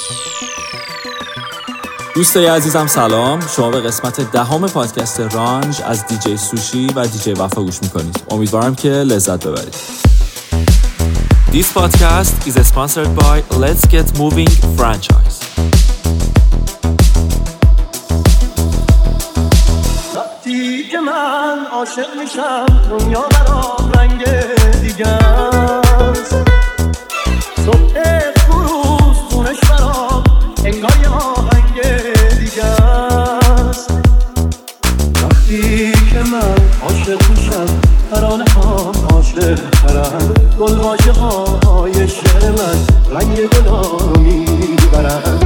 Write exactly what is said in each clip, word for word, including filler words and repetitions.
دوستای عزیزم سلام، شما به قسمت دهم پادکست رانج از دیجی سوشی و دیجی وفا گوش میکنید. امیدوارم که لذت ببرید. This podcast is sponsored by Let's Get Moving franchise. وقتی که من عاشق میشم دنیا برام رنگ دیگه است. صبح فروز خونش برام انگار یه آهنگ دیگه است. وقتی که من عاشق میشم ترانه ها عاشق ترن، گل واژه های شعر من رنگ گلا رو میبرن.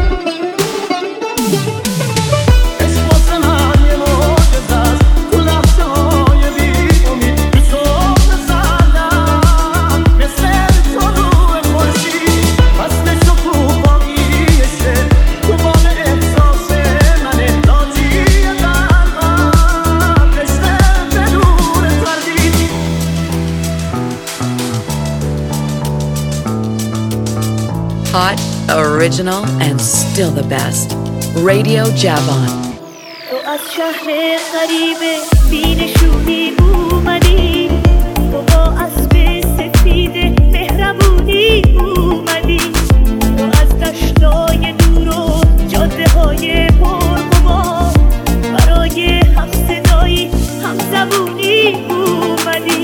Hot, original, and still the best. Radio Javon. تو از شهر غریبه بینشونی اومدی، تو با اسب سفید مهربونی اومدی، تو از دشتای دور و جاده های پرغبار برای هم صدایی هم زبونی اومدی.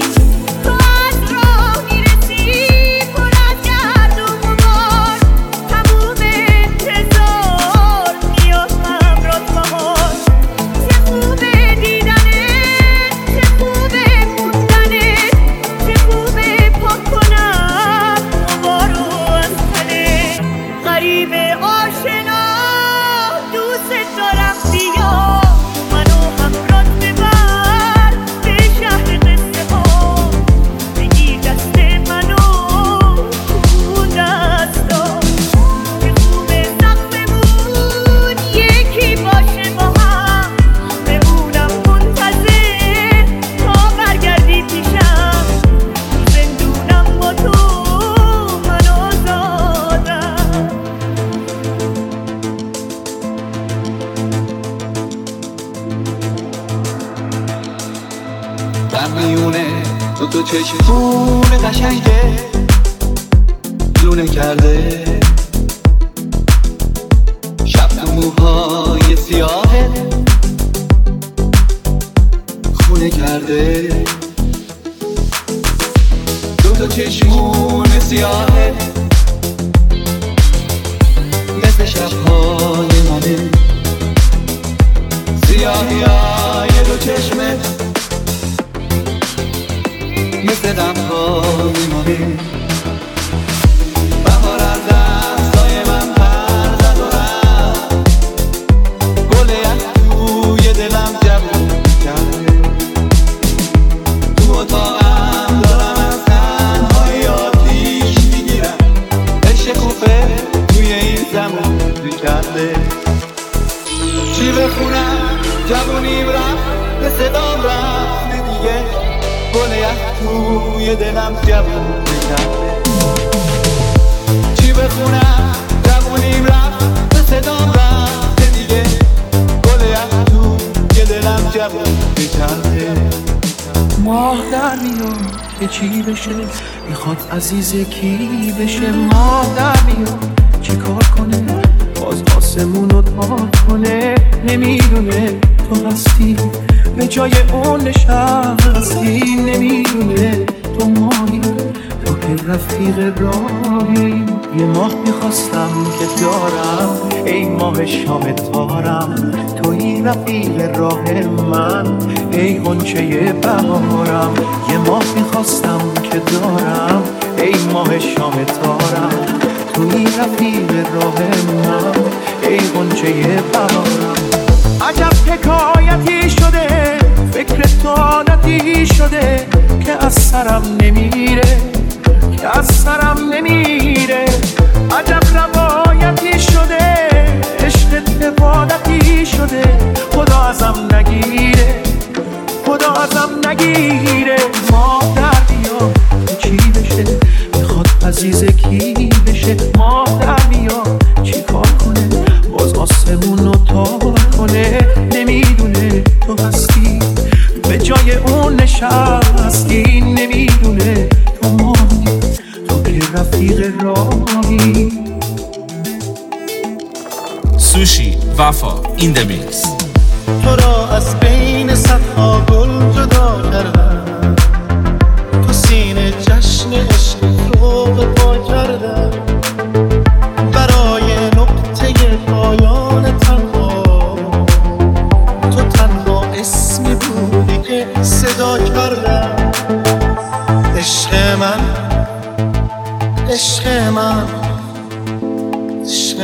تو چشمون قشنگه لونه کرده، شب تو موهای سیاهه خونه کرده. دو تا چشمون سیاهه مثل شبهای منه، سیاهی های دو چشمه مثل دمهای مانه. بهار از دستای من پر زد و رفت، گل یک توی دلم جوون کرده. تو اتاقم دارم از تنهایی آتیش میگیرم، عشق خوبه توی این زمان کرده. چی بخونم جوونیم رفت به صدام رفت دیگه، گل یک توی دلم جوون کرده. چی بخونم جوونیم رفت به صدام رفت دیگه، گل یک توی دلم جوون کرده. ماه در میاد که چی بشه، میخواد عزیز کی بشه. ماه در میاد چی کار کنه، باز آسمون رو تار کنه. نمیدونه تو هستی به جای اون نشستی، نمیدونه تو ماهی تو که رفیق راهی. یه ماه میخواستم که دارم، ای ماه شام تارم، توی رفیق راه من، ای غنچه بهارم. یه ماه میخواستم که دارم، ای ماه شام تارم، توی رفیق راه من، ای غنچه بهارم. عجب حکایتی شده، فکر تو عادتی شده که از سرم نمیره، که از سرم نمیره. عجب روایتی شده، عشق عبادتی شده، خدا ازم نگیره، خدا ازم نگیره. ماه در بیا چی بشه، میخواد عزیز کی بشه. ماه در بیا چی کار سوشی وفا این د میکس. تو را از بین صدها گل جدا کردم، تو سینه جشن عشق فروغ پا کردم، برای نقطه پایان تنها تو تنها اسمی بودی که صدا کردم. عشق من عشق من عشق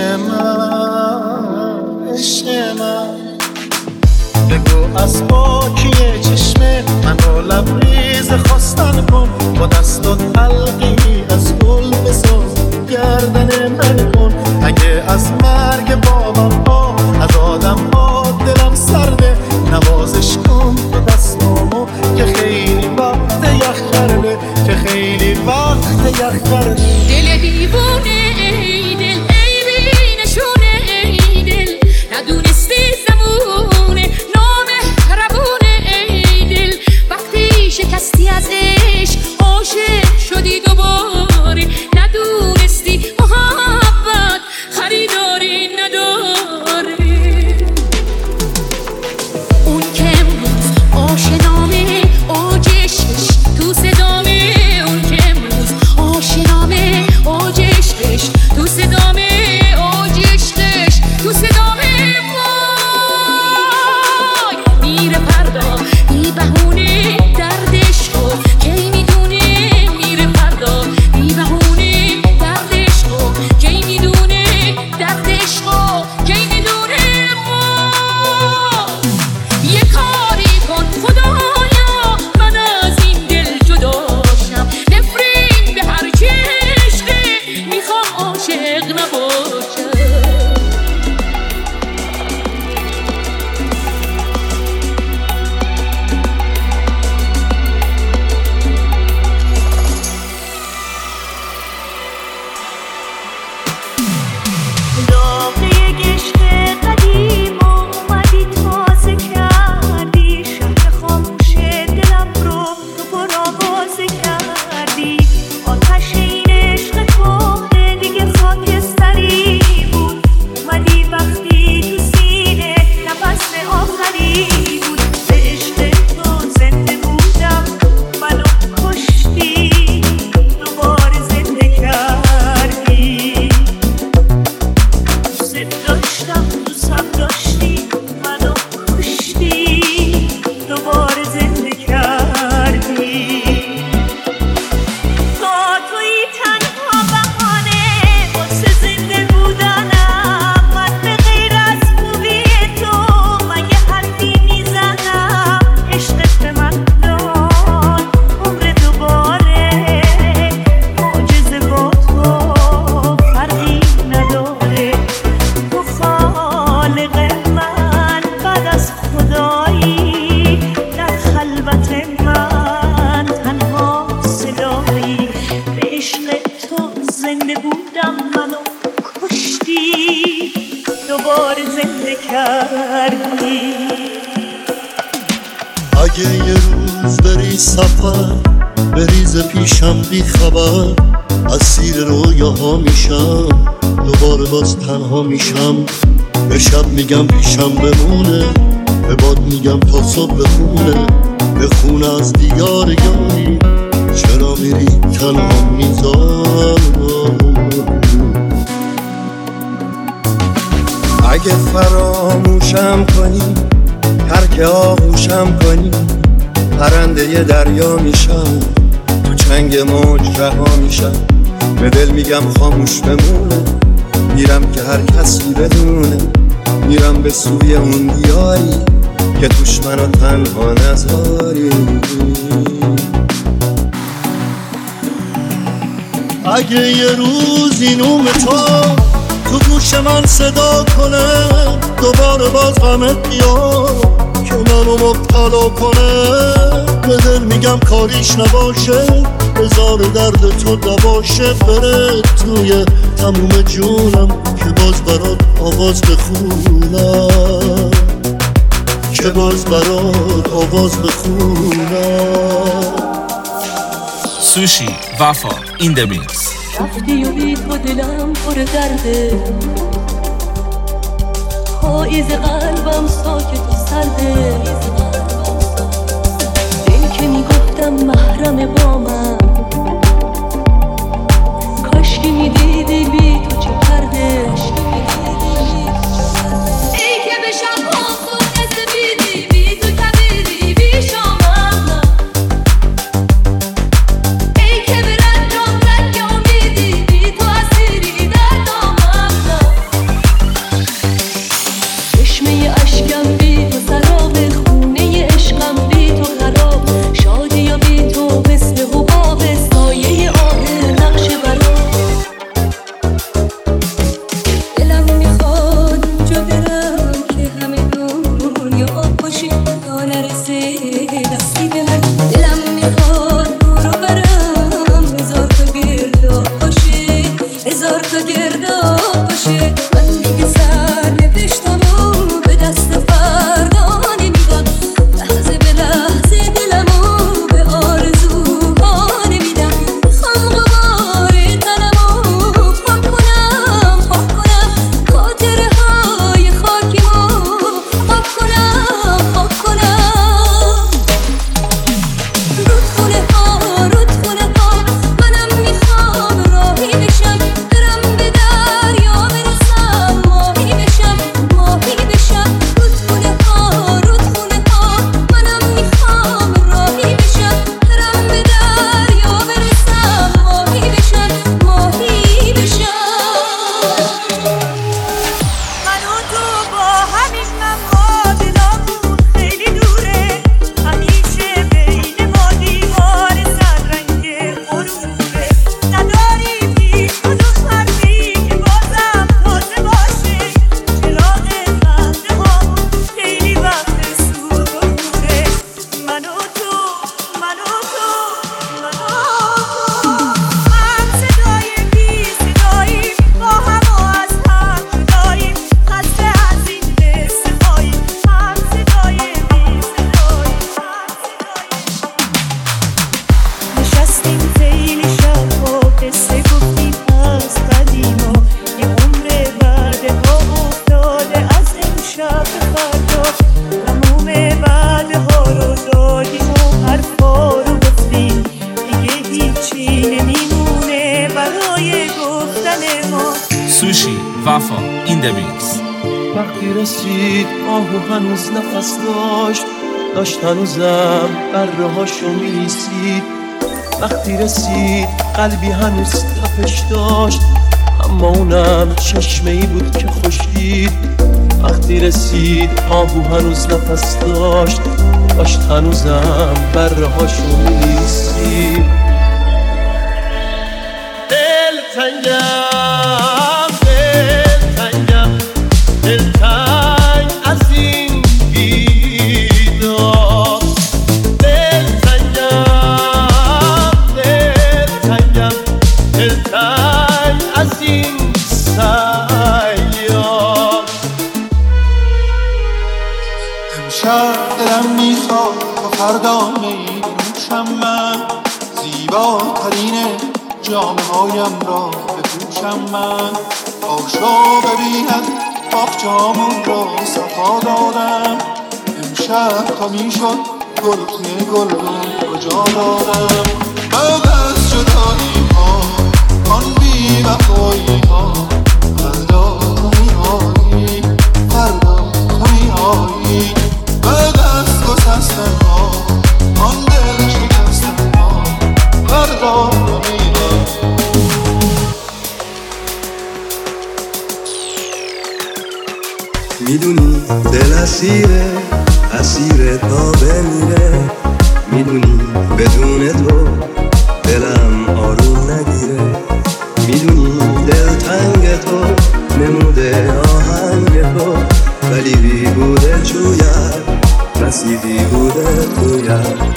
من عشق من، بگو از پاکی چشمه من رو لبریز خواستن کن، با دستات حلقی از گل بساز گردن من کن. اگه از مرگ بابم ها از آدم ها دلم سرده، نوازش کن تو دستامو که خیلی وقت یخ کرده، که خیلی وقت یخ کرده. دل دیوونه ای دل، ای بی نشونه ای دل، ندونستی زمونه نامهربونه ای دل، وقتی شکستی از عشق عاشق شدی دوباره، ندونستی محبت خریداری نداره. اون که امروز آشنامه اوجشش تو صدامه، اون که امروز آشنامه اوجشش تو صدامه، اوجشش تو صدامه. وای میره فردا بی بهونه دردش رو کی میدونه، میره فردا بی بهونه دردش رو کی میدونه، دردش رو کی میدونه. وای یه کاری کن خدایا من از این دل جداشم، نفرین به هر که عشقه میخوام عاشق نباشم. داغ یک عشق قدیم اومدی تازه کردی، شهر خاموش دلم رو تو پرآوازه کردی. آتش این عشق کهنه دیگه خاکستری بود، اومدی وقتی تو سینه نفس آخری بود. به عشق تو زنده بودم منو کشتی، دوباره زنده کردی. دوست داشتم دوستم داشتی منو کشتی، دوباره زنده کردی. تا توی تنها بهانه واسه زنده بودنم، من به غیر از خوبی تو من یه حرفی میزنم. عشقت به من داد عمر دوباره، معجزه با تو فرقی نداره. تو خالق من بعد از خدایی، در خلوت من تنها صدایی. به عشق تو زنده بودم منو کشتی، دوباره زنده کردی. اگه یه روز بری سفر بریز پیشم بی خبر، اسیر رویاها میشم دوباره باز تنها میشم. به شب میگم پیشم بمونه، به باد میگم تا صبح بخونه، بخونه از دیار یاری چرا میری تنها میذاری. اگه فراموشم کنی ترک آغوشم کنی، پرنده ی دریا میشم تو چنگ موج رها میشم. به دل میگم خاموش بمونه، میرم که هر کسی بدونه، میرم به سوی اون دیاری که توش منو تنها نذاری. اگه یه روزی نوم تو تو گوش من صدا کنه، دوباره باز غمت بیاد که منو مبتلا کنه. به دل میگم کاریش نباشه، بذار درد تو دواشه، بره توی تموم جونم که باز برات آواز بخونم، که باز برات آواز بخونم. سوشی وفا این د میکس. رفتی و بی تو دلم پر درده، پاییز قلبم ساکت و سرده، دل که میگفتم محرم با من، کاش که میدیدی بی تو چه کرده. ای که به شب ها خود نسبیدی، بی تو کبیدی بی شامم، ای که به رنجام رنگ امیدی، بی تو اسیری در دامم. چشمه اشکم بی تو سراب، خونه عشقم بی تو خراب، شادی یا بی تو مثل حباب، سایه آه نقش برام. دلم میخواد اونجا برم که همه دنیا باشی، تا نرسه دستی به من. دلم میخواد برو برم هزار تا گرداب باشه، هزار تا گرداب باشه. من دیگه سر نوشتم و به دست فردا نمیدم، لحظه به لحظه دلمو به آرزوها نمیدم. میخوام غبار تنمو پاک کنم، پاک کنم خاطره های خاکیمو، پاک کنم، پاک کنم. رودخونه ها، رودخونه ها، منم میخوام راهی بشم، برم به دریا برسم، ماهی بشم، ماهی بشم. رودخونه ها، رودخونه ها، منم میخوام راهی بشم، برم به دریا برسم، ماهی بشم، ماهی بشم. من و تو با همین معادلامون خیلی دوره، همیشه بین ما دیوار زرنگ غروبه. نداریم هیچ کدوم حرفی که بازم تازه باشه، چراغ خنده هامون خیلی وقت سوخت و کوره. من و تو، من و تو، من و تو، هم صدای بی صداییم، با هم و از هم جداییم، خسته از این قصه هاییم. هم صدای بی صداییم، هم صداییم. نشستیم خیلی شب و قصه گفتیم از قدیما، یه عمر وعده ها افتاده از امشب به فردا. تموم وعده ها رو دادیم و حرفا رو گفتیم، دیگه هیچی نمیمونه برای گفتن ما. سوشی، وفا، این دمیکس. وقتی رسید آهو هنوز نفس داشت، داشت هنوزم برهاشو میلیسید. وقتی رسید قلبی هنوز تپش داشت، اما اونم چشمه ای بود که خوش دید. وقتی رسید آهو هنوز نفس داشت، داشت هنوزم برهاشو میلیسید. دل تنگم، دل تنگم، دل تنگ از این بیدار. دل تنگم، دل تنگم، دل تنگ از این سیار. امشب دلم میخواد تا فردا می نوشم من، زیباترین جامه هایم را بپوشم من. آشا ببیند باغچه‌هامون را صفا دادم، امشب تا میشد گل توی گلدون کجا دادم. بعد از جدایی ها، آن بی وفایی ها، فردا تو میایی، فردا تو میایی. بعد از گسستن ها، آن دل شکستن ها، فردا تو میایی. میدونی دل اسیره، اسیر تا بمیره. میدونی بدون تو دلم آروم نگیره. میدونی دل تنگ تو نموده آهنگ تو، ولی بی بوده جوید نصیبی بوده توید.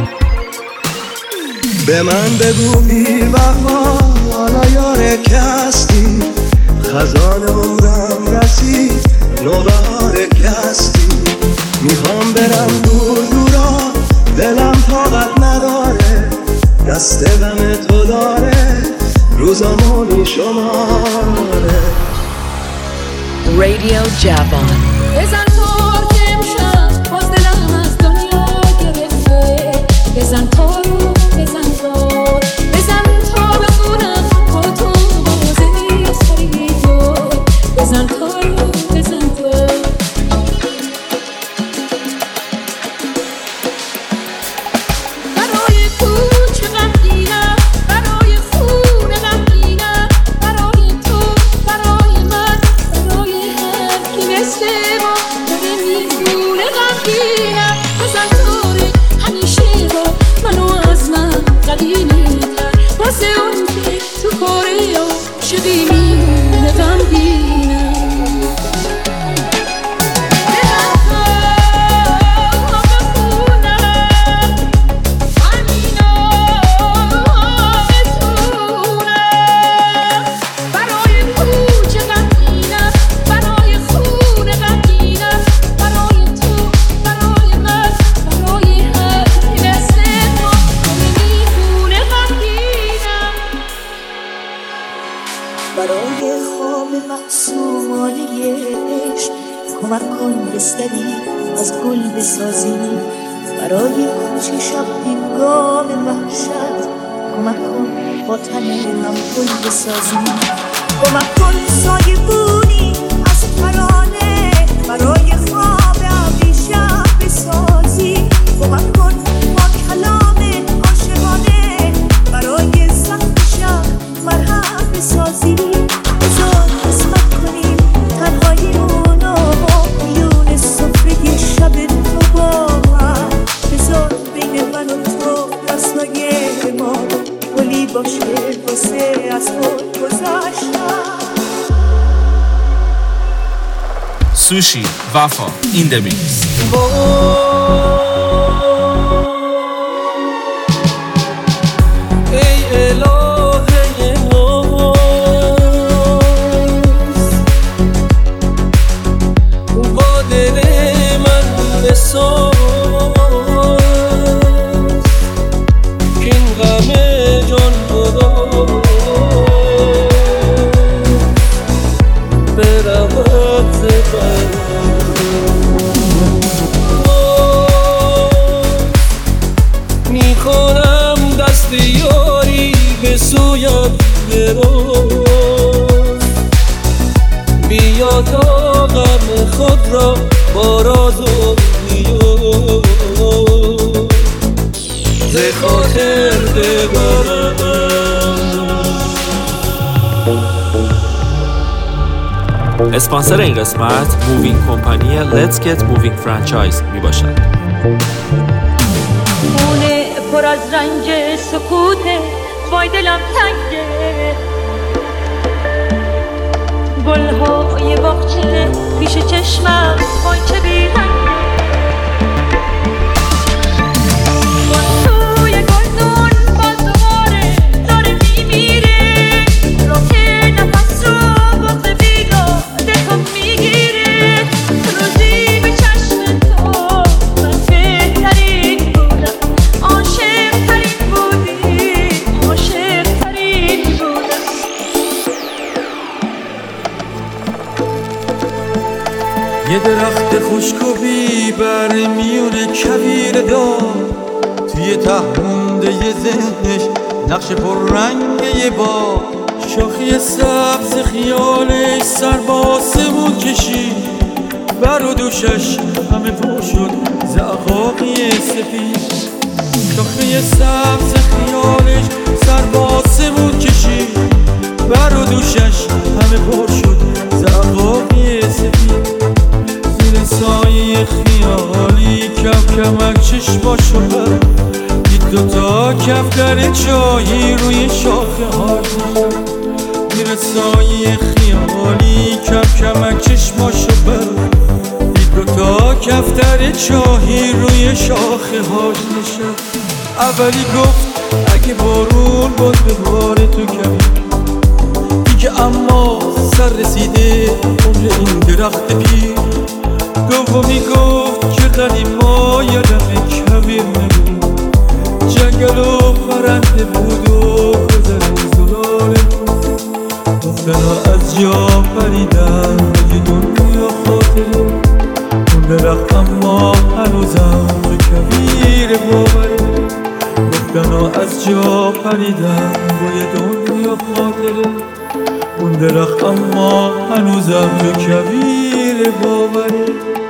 به من بگو بی وفا حالا یاره که هستی، خزان عمرم رسید نوبهار که هستی. میخوام برم دور دورا، دلم طاقت نداره، دست غم تو داره، روزامو میشماره. Radio Javon. بزن تار که امشب باز دلم از دنیا گرفته. بزن تارو بزن تار بزن تا بخونم با تو بازه سری تو. بزن تارو بزن تار. برای کوچه غمگینم برای خونه غمگینم برای تو برای من برای هر کی مثل ما داره میخونه غمگینم. بزن تاره همیشه با منو از من قدیمی‌تر واسه اون که تو کاره عاشقی میمونه غمگینم. برای خواب معصومانه عشق کمک کن بستری از گل بسازی. برای کوچه شب هنگام وحشت کمک کن با تن هم گل بسازی. کمک کن سایه بونی از ترانه برای خواب ابریشم بسازی. کمک کن با کلام عاشقانه برای سخت شب مرهم بسازی. بذار قسمت کنیم تنهاییمونو میون سفره شب تو با من. بذار بین من و تو دستای ما گلی باشه واسه از خود گذشتن. سوشی وفا این د میکس. ای الهه ناز با دل من بساز کین غم جان خدا برود زبر میخونم دست یاری به سویت دراز. بیا تا غم خود را با راز و نیاز ز خاطر ببرم. اسپانسر این قسمت مووینگ کمپانی Let's Get Moving فرانچایز می باشد. خونه پر از رنج سکوته وای دلم تنگه. گلهای باغچه پیش چشمم وای چه بیرنگه. گل توی گلدون باز دوباره داره میمیره. روح نفس رو بغض بیگاده تو میگیره. روزی به چشم تو من بهترین بودم. عاشق ترین بودی عاشق ترین بودم. یه درخت خشک و بیبر میونه کویر دار توی ته مونده یه ذهنش نقش پر رنگ یه با شاخی سبز خیالش سر با آسمون کشید. بر و دوشش همه پر شد زعقاقی سفید. شاخی سبز خیالش سر با آسمون کشید. بر و دوشش همه پر شد زعقاقی سفید. زیر سایه خیالی کم کمک چشماشو بر دید دوتا کفتر چایی روی شاخه هاش. زیر سایه خیالی کم کمک چشماشو بر دید دوتا کفتر چایی روی شاخه هاش نشد. اولی گفت اگه بارون باز به بار تو کمی دیگه اما سر رسیده عمر این درخت پیر. دومی گفت که قدیما یادم کبیر نبود جنگل و پرنده بود و گذر زلال بود. دخترها از جا پریدن به دنیا از جا پریدم با یه دنیا خاطره، اون درخت اما هنوزم تو کویر باوره.